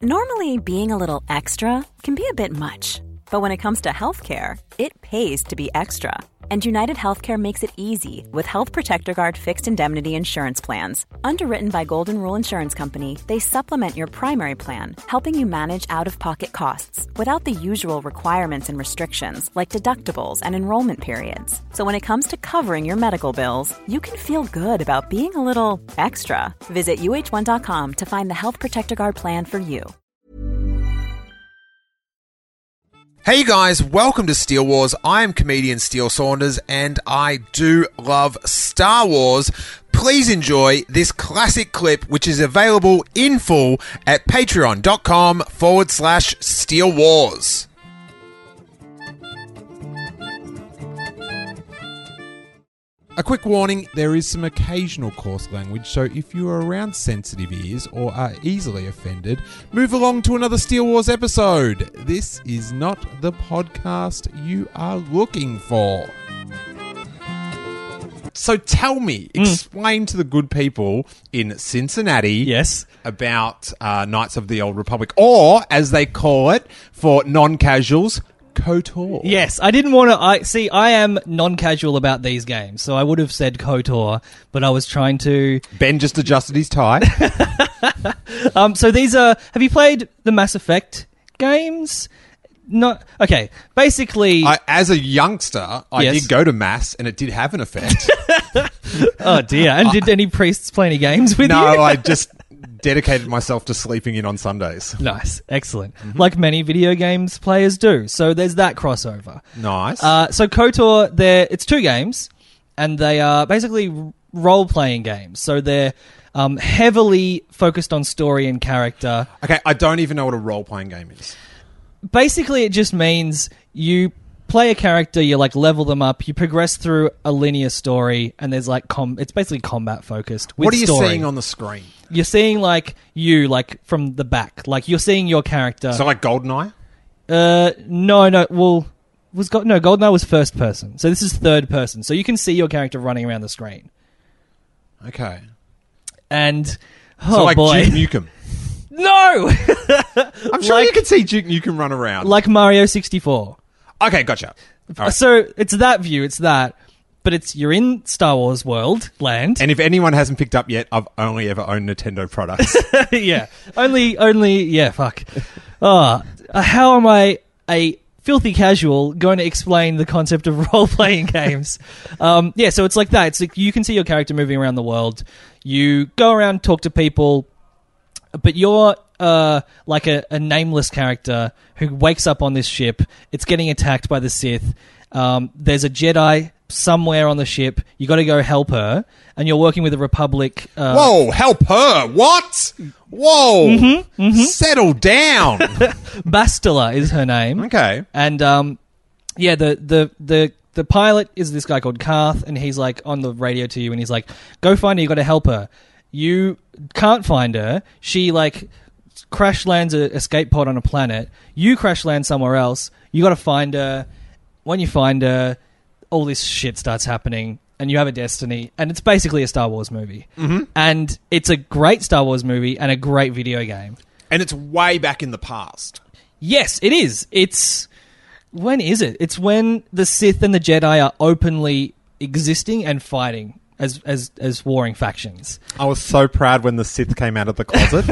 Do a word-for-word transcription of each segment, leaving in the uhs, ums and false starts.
Normally, being a little extra can be a bit much, but when it comes to healthcare, it pays to be extra. And United Healthcare makes it easy with Health Protector Guard fixed indemnity insurance plans. Underwritten by Golden Rule Insurance Company, they supplement your primary plan, helping you manage out-of-pocket costs without the usual requirements and restrictions like deductibles and enrollment periods. So when it comes to covering your medical bills, you can feel good about being a little extra. Visit U H one dot com to find the Health Protector Guard plan for you. Hey guys, welcome to Steele Wars. I am comedian Steele Saunders and I do love Star Wars. Please enjoy this classic clip which is available in full at patreon.com forward slash Steele Wars. A quick warning, there is some occasional coarse language, so if you are around sensitive ears or are easily offended, move along to another Steele Wars episode. This is not the podcast you are looking for. So tell me, mm. explain to the good people in Cincinnati yes. about uh, Knights of the Old Republic, or as they call it for non-casuals, KOTOR. Yes, I didn't want to... I see, I am non-casual about these games, so I would have said KOTOR, but I was trying to... Ben just adjusted his tie. um, so these are... Have you played the Mass Effect games? No. Okay, basically... I, as a youngster, I yes. did go to Mass, and it did have an effect. Oh, dear. And did any priests play any games with no, you? No, I just... dedicated myself to sleeping in on Sundays. Nice. Excellent. Mm-hmm. Like many video games players do. So there's that crossover. Nice. Uh, so KOTOR, they're, it's two games, and they are basically role-playing games. So they're um, heavily focused on story and character. Okay, I don't even know what a role-playing game is. Basically, it just means you play a character, you like level them up, you progress through a linear story, and there's like com- it's basically combat focused. What are you story. seeing on the screen? You're seeing like you like from the back, like you're seeing your character. So like GoldenEye? Uh, no, no. Well, was Go- no GoldenEye was first person, so this is third person. So you can see your character running around the screen. Okay. And oh so like boy, Duke Nukem. No, I'm sure like, you can see Duke Nukem run around like Mario sixty-four. Okay, gotcha. All right. So it's that view, it's that, but it's you're in Star Wars world land. And if anyone hasn't picked up yet, I've only ever owned Nintendo products. yeah, only, only, yeah, fuck. Oh, how am I a filthy casual going to explain the concept of role-playing games? Um, yeah, so it's like that. It's like you can see your character moving around the world. You go around, talk to people, but you're uh, like a, a nameless character who wakes up on this ship. It's getting attacked by the Sith. Um, there's a Jedi somewhere on the ship. You got to go help her, and you're working with the Republic. Uh, Whoa, help her! What? Whoa! Mm-hmm, mm-hmm. Settle down. Bastila is her name. Okay, and um, yeah, the the the. The pilot is this guy called Karth, and he's like on the radio to you, and he's like, "Go find her. You got to help her." You can't find her. She like crash lands a escape pod on a planet. You crash land somewhere else. You got to find her. When you find her, all this shit starts happening, and you have a destiny. And it's basically a Star Wars movie. Mm-hmm. And it's a great Star Wars movie and a great video game. And it's way back in the past. Yes, it is. It's when is it? It's when the Sith and the Jedi are openly existing and fighting as as as warring factions. I was so proud when the Sith came out of the closet.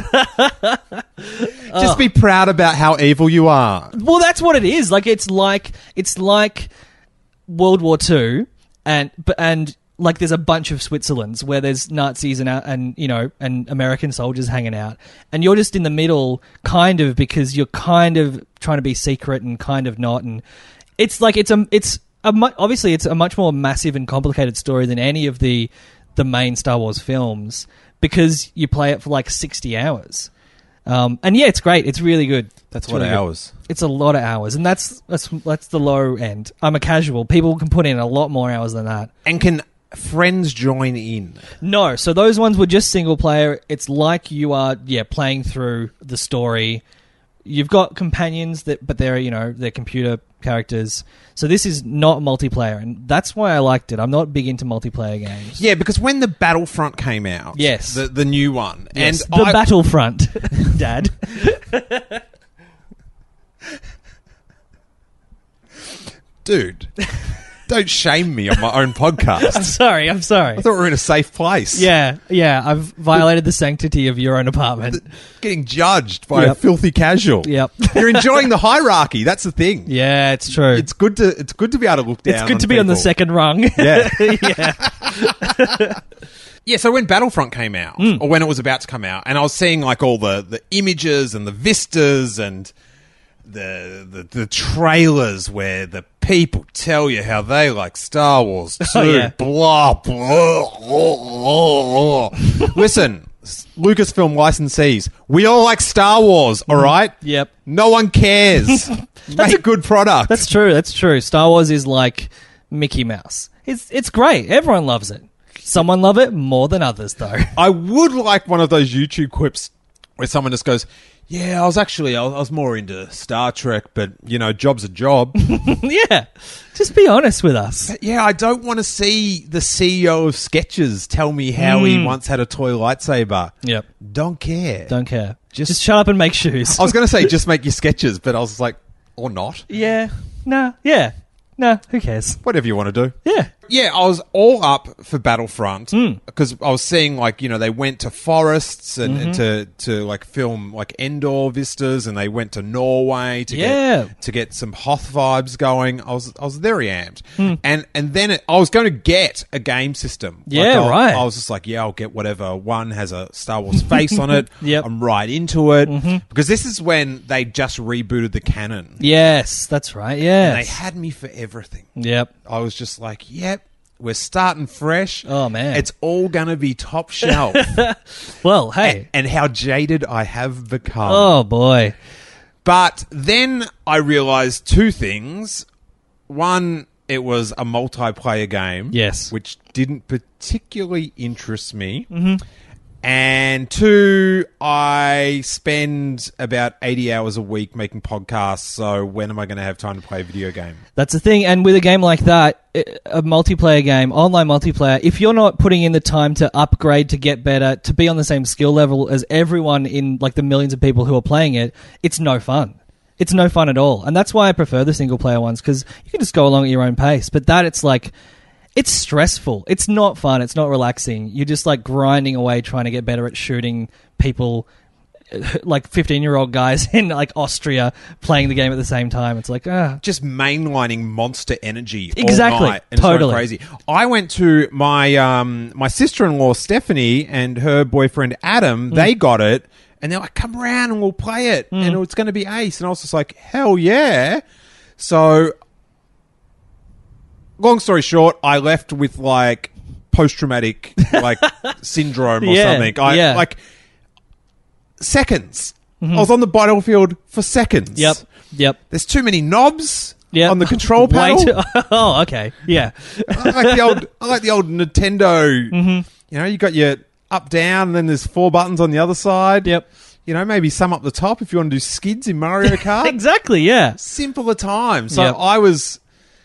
Just be proud about how evil you are. Well, that's what it is. Like it's like it's like World War Two, and but and like there's a bunch of Switzerlands where there's Nazis and and you know and American soldiers hanging out, and you're just in the middle, kind of because you're kind of trying to be secret and kind of not, and it's like it's a it's. A mu- obviously, it's a much more massive and complicated story than any of the the main Star Wars films because you play it for like sixty hours. Um, and yeah, it's great. It's really good. That's it's what really good. hours. It's a lot of hours, and that's that's that's the low end. I'm a casual. People can put in a lot more hours than that. And can friends join in? No. So those ones were just single player. It's like you are, yeah, playing through the story You've got companions that, but they're you know they're computer characters. So this is not multiplayer, and that's why I liked it. I'm not big into multiplayer games. Yeah, because when the Battlefront came out, Yes. the the new one, Yes, and the I, Battlefront, Dad. dude, don't shame me on my own podcast. I'm sorry. I'm sorry. I thought we were in a safe place. Yeah, yeah. I've violated the sanctity of your own apartment. Getting judged by a Yep. filthy casual. Yep. You're enjoying the hierarchy. That's the thing. Yeah, it's true. It's good to it's good to be able to look down. It's good to be on the people. second rung. Yeah. yeah. Yeah, so when Battlefront came out, Mm. or when it was about to come out, and I was seeing like all the, the images and the vistas and the, the the trailers where the people tell you how they like Star Wars too. Oh, yeah. Blah, blah, blah, blah. Listen, Lucasfilm licensees, we all like Star Wars, all right? Yep. No one cares. Make a- good product. That's true. That's true. Star Wars is like Mickey Mouse. It's it's great. Everyone loves it. Someone love it more than others, though. I would like one of those YouTube clips where someone just goes, yeah, I was actually, I was, I was more into Star Trek, but, you know, job's a job. Yeah. Just be honest with us. But yeah, I don't want to see the C E O of Skechers tell me how he once had a toy lightsaber. Yep. Don't care. Don't care. Just- Just, shut up and make shoes. I was going to say just make your Skechers, but I was like, or not. yeah. Nah. Yeah. Nah. Who cares? Whatever you want to do. Yeah. Yeah, I was all up for Battlefront Mm. because I was seeing like, you know, they went to forests and, Mm-hmm. and to, to like film like Endor vistas, and they went to Norway to Yeah. get to get some Hoth vibes going. I was I was very amped. Hmm. And and then it, I was going to get a game system. Like, Yeah, I, right. I was just like, yeah, I'll get whatever. One has a Star Wars face on it. Yep. I'm right into it. Because this is when they just rebooted the canon. Yes. That's right. And Yes. they had me for everything. Yep. I was just like, yep, we're starting fresh. Oh, man. It's all going to be top shelf. Well, hey. and, and how jaded I have become. Oh, boy. But then I realized two things. One, it was a multiplayer game. Yes. Which didn't particularly interest me. Mm-hmm. And two, I spend about eighty hours a week making podcasts, so when am I going to have time to play a video game? That's the thing. And with a game like that, i- a multiplayer game, online multiplayer, if you're not putting in the time to upgrade, to get better, to be on the same skill level as everyone in like the millions of people who are playing it, it's no fun. It's no fun at all. And that's why I prefer the single player ones, because you can just go along at your own pace. But that, it's like, it's stressful. It's not fun. It's not relaxing. You're just like grinding away trying to get better at shooting people, like fifteen-year-old guys in like Austria playing the game at the same time. It's like, ah. Just mainlining Monster Energy Exactly. all night. And Totally. It's going crazy. I went to my um, my sister-in-law, Stephanie, and her boyfriend, Adam. Mm. They got it, and they're like, come around and we'll play it, Mm. and it's going to be ace. And I was just like, hell yeah. So, long story short, I left with like post-traumatic like syndrome or Yeah, something. I, yeah. Like, seconds. I was on the battlefield for seconds. Mm-hmm. Yep. Yep. There's too many knobs Yep. on the control Way panel. too- oh, okay. Yeah. I like the old, I like the old Nintendo. Mm-hmm. You know, you got your up, down, and then there's four buttons on the other side. Yep. You know, maybe some up the top if you want to do skids in Mario Kart. Exactly. Yeah. Simpler times. So Yep. I was,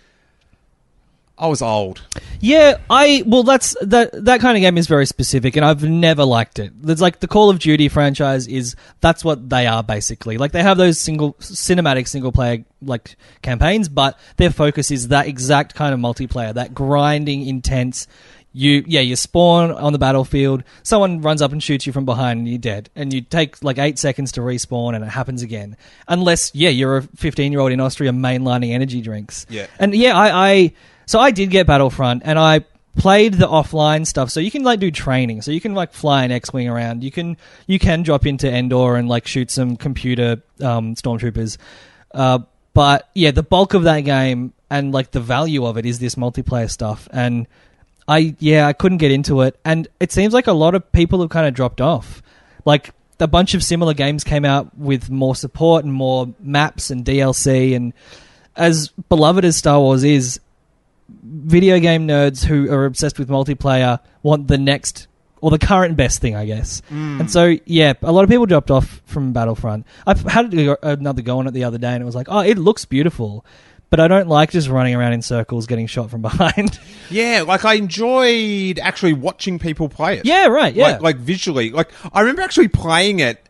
I was old. Yeah, I well, that's that that kind of game is very specific, and I've never liked it. There's like the Call of Duty franchise is that's what they are basically. Like they have those single cinematic single player like campaigns, but their focus is that exact kind of multiplayer, that grinding, intense. You yeah, you spawn on the battlefield, someone runs up and shoots you from behind, and you're dead, and you take like eight seconds to respawn, and it happens again. Unless yeah, you're a fifteen year old in Austria mainlining energy drinks. Yeah. and yeah, I. I So I did get Battlefront, and I played the offline stuff. So you can like do training. So you can like fly an X-wing around. You can you can drop into Endor and like shoot some computer um, stormtroopers. Uh, but yeah, the bulk of that game and like the value of it is this multiplayer stuff. And I yeah I couldn't get into it. And it seems like a lot of people have kind of dropped off. Like a bunch of similar games came out with more support and more maps and D L C. And as beloved as Star Wars is, video game nerds who are obsessed with multiplayer want the next or the current best thing, I guess. Mm. And so, yeah, a lot of people dropped off from Battlefront. I've had another go on it the other day, and it was like, oh, it looks beautiful, but I don't like just running around in circles getting shot from behind. Yeah, like I enjoyed actually watching people play it. Yeah, right, yeah. Like, like visually. Like I remember actually playing it,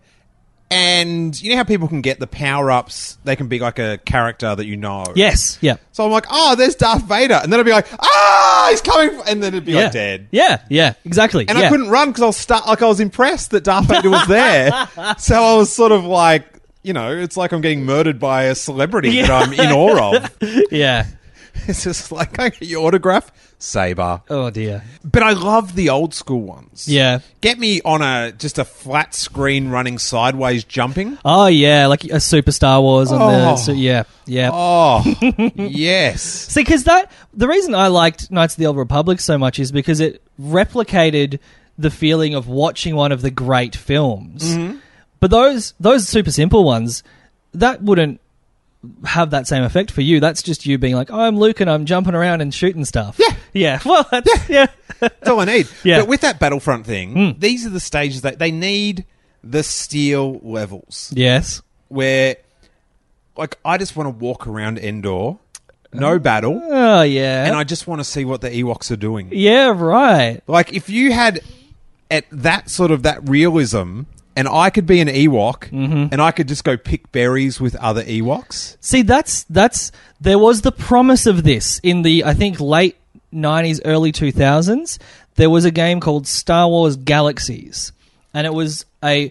and you know how people can get the power-ups, they can be like a character that you know. Yes, yeah. So I'm like, oh, there's Darth Vader. And then I'd be like, ah, he's coming. And then it'd be yeah. like dead. Yeah, yeah, exactly. And yeah. I couldn't run because I was start, like I was impressed that Darth Vader was there. So I was sort of like, you know, it's like I'm getting murdered by a celebrity Yeah. that I'm in awe of. Yeah. It's just like, can I get your autograph? Saber. Oh, dear. But I love the old school ones. Yeah. Get me on a just a flat screen running sideways jumping. Oh, yeah, like a Super Star Wars on Oh. the... So, yeah, yeah. Oh, yes. See, because that... The reason I liked Knights of the Old Republic so much is because it replicated the feeling of watching one of the great films. Mm-hmm. But those those super simple ones, that wouldn't have that same effect for you. That's just you being like, oh, I'm Luke and I'm jumping around and shooting stuff. Yeah. Yeah. Well, that's, yeah. That's all I need. Yeah. But with that Battlefront thing, Mm. these are the stages that they need the steel levels Yes. where, like, I just want to walk around Endor, no battle, Oh, yeah. and I just want to see what the Ewoks are doing. Yeah, right. Like, if you had at that sort of that realism, and I could be an Ewok, Mm-hmm. and I could just go pick berries with other Ewoks. See, that's that's there was the promise of this in the I think late nineties, early two thousands. There was a game called Star Wars Galaxies, and it was a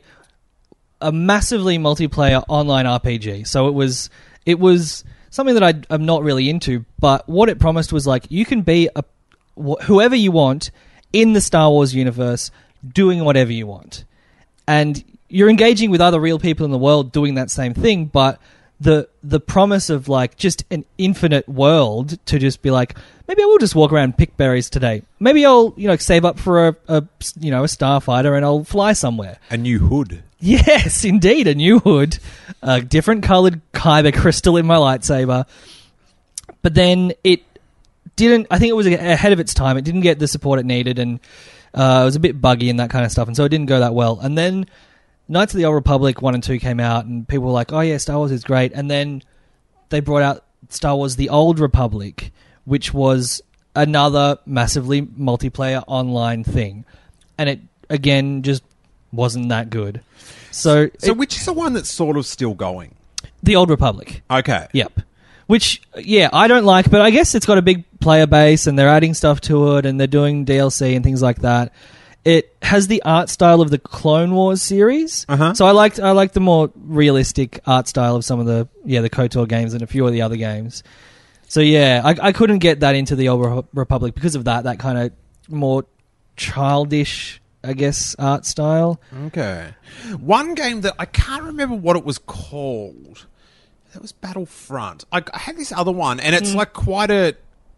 a massively multiplayer online R P G. So it was it was something that I, I'm not really into, but what it promised was like you can be a wh- whoever you want in the Star Wars universe, doing whatever you want. And you're engaging with other real people in the world doing that same thing, but the the promise of like just an infinite world to just be like, maybe I will just walk around and pick berries today. Maybe I'll, you know, save up for a, a you know, a starfighter and I'll fly somewhere. A new hood. Yes, indeed, a new hood, a different coloured kyber crystal in my lightsaber. But then it didn't, I think it was ahead of its time. It didn't get the support it needed, and uh, it was a bit buggy and that kind of stuff, and so it didn't go that well. And then Knights of the Old Republic one and two came out, and people were like, oh yeah, Star Wars is great. And then they brought out Star Wars The Old Republic, which was another massively multiplayer online thing. And it, again, just wasn't that good. So, So it- which is the one that's sort of still going? The Old Republic. Okay. Yep. Which, yeah, I don't like, but I guess it's got a big player base and they're adding stuff to it and they're doing D L C and things like that. It has the art style of the Clone Wars series. Uh-huh. So I liked I liked the more realistic art style of some of the, yeah, the KOTOR games and a few of the other games. So, yeah, I, I couldn't get that into the Old Re- Republic because of that, that kind of more childish, I guess, art style. Okay. One game that I can't remember what it was called. That was Battlefront. I, I had this other one, and it's like quite a...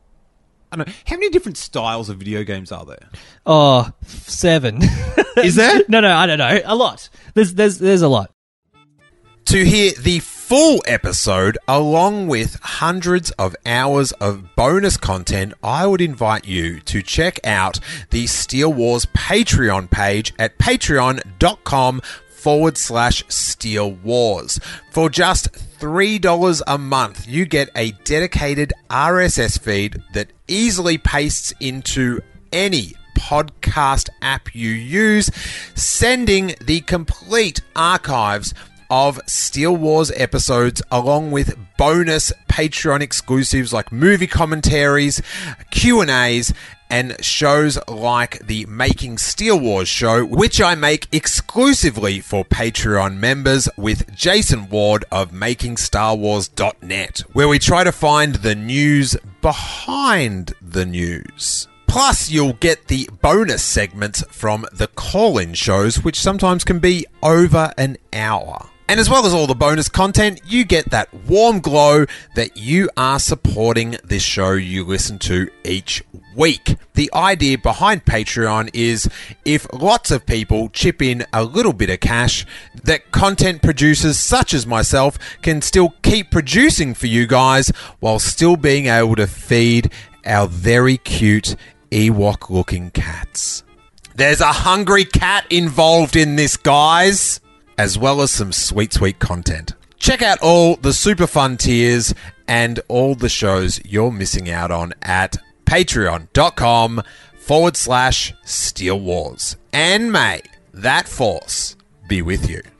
I don't know. How many different styles of video games are there? Oh, seven. Is there? no, no, I don't know. A lot. There's, there's, there's a lot. To hear the full episode, along with hundreds of hours of bonus content, I would invite you to check out the Steel Wars Patreon page at patreon.com forward slash Steel Wars. For just three dollars a month, you get a dedicated R S S feed that easily pastes into any podcast app you use, sending the complete archives of Steel Wars episodes along with bonus Patreon exclusives like movie commentaries, Q and A's, and shows like the Making Steel Wars show, which I make exclusively for Patreon members with Jason Ward of making star wars dot net, where we try to find the news behind the news. Plus, you'll get the bonus segments from the call-in shows, which sometimes can be over an hour. And as well as all the bonus content, you get that warm glow that you are supporting this show you listen to each week. The idea behind Patreon is if lots of people chip in a little bit of cash, that content producers such as myself can still keep producing for you guys while still being able to feed our very cute Ewok-looking cats. There's a hungry cat involved in this, guys, as well as some sweet, sweet content. Check out all the super fun tiers and all the shows you're missing out on at patreon.com forward slash Steele Wars. And may that force be with you.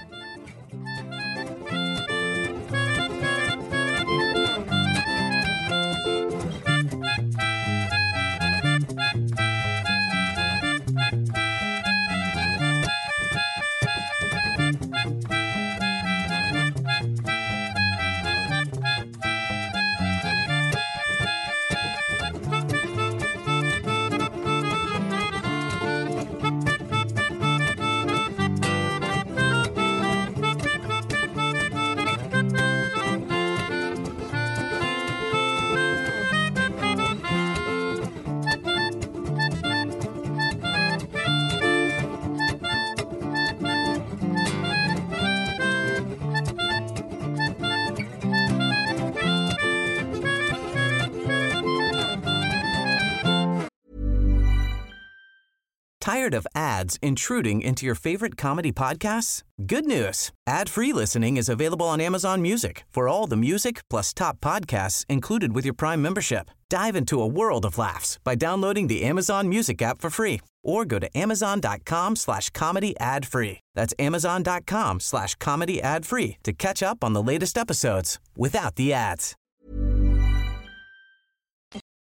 Tired of ads intruding into your favorite comedy podcasts? Good news. Ad-free listening is available on Amazon Music for all the music plus top podcasts included with your Prime membership. Dive into a world of laughs by downloading the Amazon Music app for free or go to amazon.com slash comedy ad free. That's amazon.com slash comedy ad free to catch up on the latest episodes without the ads.